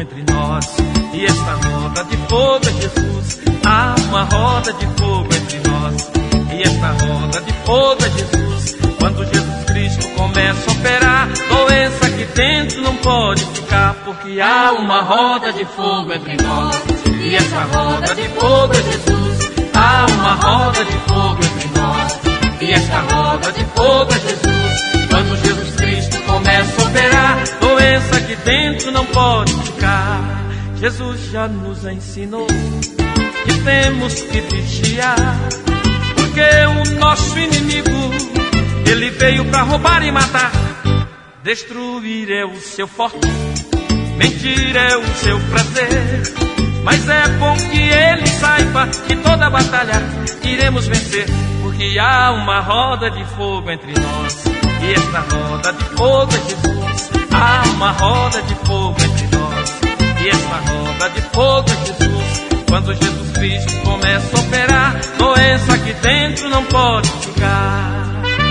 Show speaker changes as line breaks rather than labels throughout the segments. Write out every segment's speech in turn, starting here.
entre nós, e esta roda de fogo é Jesus. Há uma roda de fogo entre nós, e esta roda de fogo é Jesus. Quando Jesus Cristo começa a operar, doença aqui dentro não pode ficar, porque há uma roda de fogo entre nós, e esta roda de fogo é Jesus. Há uma roda de fogo entre nós, e esta roda de fogo é Jesus. Quando Jesus Cristo começa a operar, doença aqui dentro não pode ficar. Jesus já nos ensinou que temos que vigiar, porque o nosso inimigo, ele veio para roubar e matar. Destruir é o seu forte, mentir é o seu prazer. Mas é bom que ele saiba que toda batalha iremos vencer, porque há uma roda de fogo entre nós, e esta roda de fogo é Jesus. Há uma roda de fogo entre nós, e esta roda de fogo é Jesus. Quando Jesus Cristo começa a operar, doença aqui dentro não pode ficar.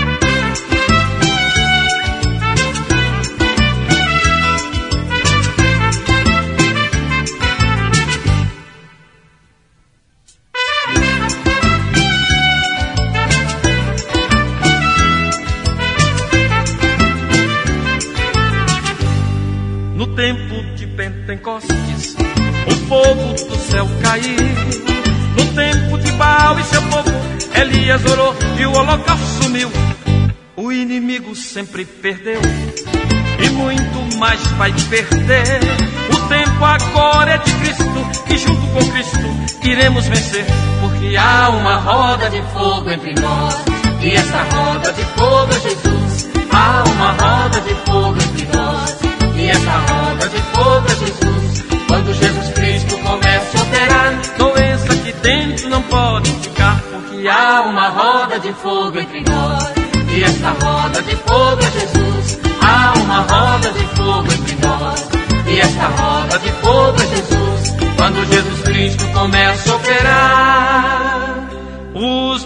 No tempo de Pentecostes, o fogo do céu caiu. No tempo de Baal e seu povo, Elias orou e o holocausto sumiu. O inimigo sempre perdeu, e muito mais vai perder. O tempo agora é de Cristo, e junto com Cristo iremos vencer, porque há uma roda de fogo entre nós, e essa roda de fogo é Jesus. Há uma roda de fogo entre nós, e essa roda de fogo é Jesus. Quando Jesus Cristo começa a operar, doença aqui dentro não pode ficar, porque há uma roda de fogo entre nós, e essa roda de fogo é Jesus. Há uma roda de fogo entre nós, e essa roda de fogo é Jesus. Quando Jesus Cristo começa a operar, os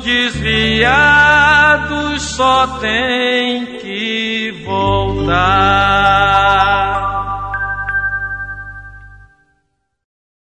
desviados só têm que voltar.